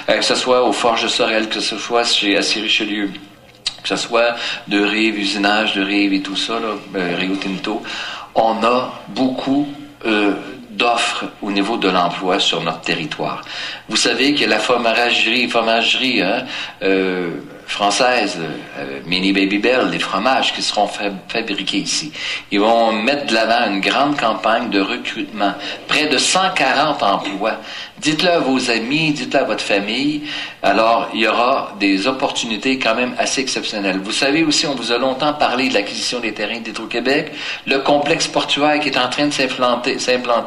que ce soit aux Forges de Sorel, que ce soit chez Assy Richelieu, que ce soit de rive, usinage de rive et tout ça, là, Rio Tinto, on a beaucoup d'offres au niveau de l'emploi sur notre territoire. Vous savez que la fromagerie française, Mini Babybel, les fromages qui seront fabriqués ici. Ils vont mettre de l'avant une grande campagne de recrutement, près de 140 emplois. Dites-le à vos amis, dites-le à votre famille. Alors, il y aura des opportunités quand même assez exceptionnelles. Vous savez aussi, on vous a longtemps parlé de l'acquisition des terrains d'Hydro-Québec, le complexe portuaire qui est en train de s'implanter